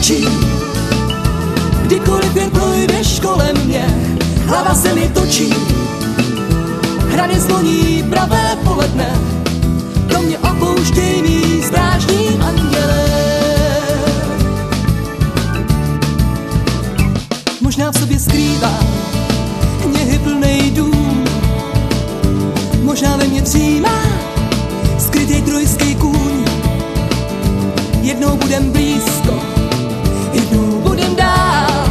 točí, kdykoliv jen projdeš kolem mě. Hlava se mi točí, hrany zvoní pravé poledne, do mě opouštěj mý strážní anděle. Možná v sobě skrývá něhy plnej dům, možná ve mně dřímá skrytej trojský kůň. Jednou budem blízko, jednou budem dál,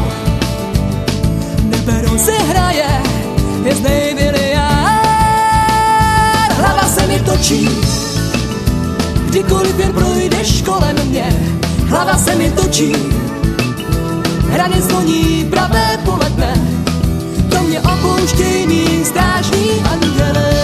nebe rozehraje hvězdnej biliard. Hlava se mi točí, kdykoliv jen projdeš kolem mě. Hlava se mi točí, hrany zvoní pravé poledne, do mě opouštěj mý strážní anděle.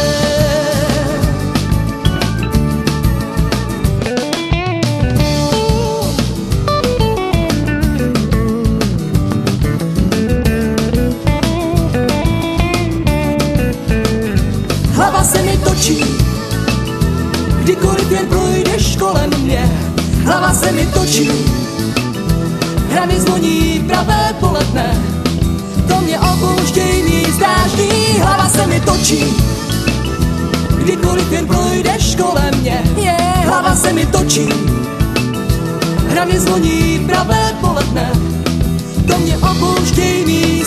Hlava se mi točí, kdykoliv jen projdeš kolem mě. Hlava se mi točí, hrany zvoní pravé poledne, do mě opouštěj mý strážný. Hlava se mi točí, kdykoliv jen projdeš kolem mě. Hlava se mi točí, hrany zvoní pravé poledne, do mě opouštěj mý